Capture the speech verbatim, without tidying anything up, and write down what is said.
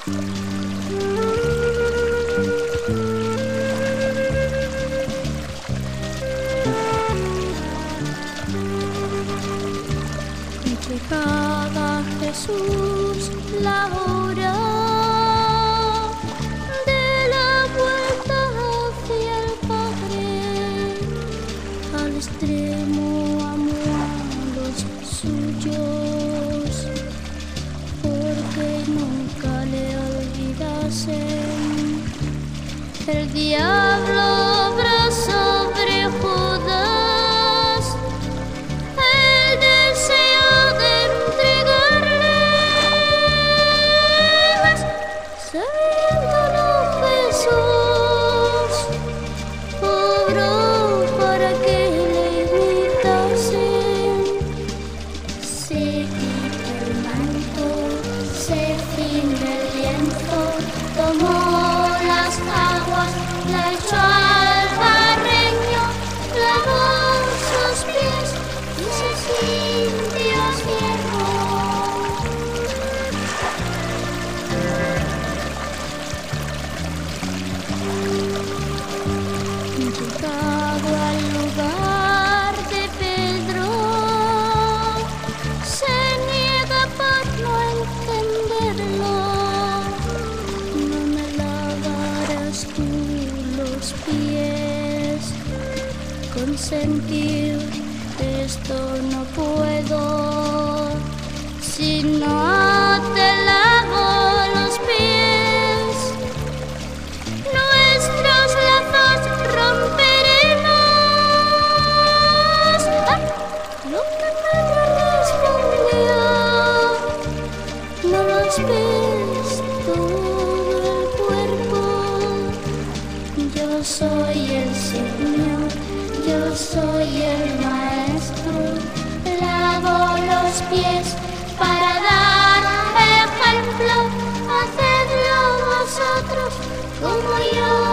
Llegada Jesús la hora de la vuelta hacia el Padre, al extremo amó a los suyos, porque nunca le olvidasen. El diablo obra sobre Judas el deseo de sabiéndolo Jesús, obró para que le imitasen. Se quitó el manto, se ciñó el lienzo, tomó las aguas, la echó al barreño, lavó sus pies y se sintió siervo. Llegado al lugar de Pedro, se niega por no entenderlo. No me lavarás tú los pies, consentir esto no puedo, si no te lavo los pies, nuestros lazos romperemos. ¡Ah! Lo que Pedro respondió: no los ves, todo el cuerpo. Yo soy el Señor, yo soy el Maestro, lavo los pies para dar ejemplo, hacedlo vosotros como yo.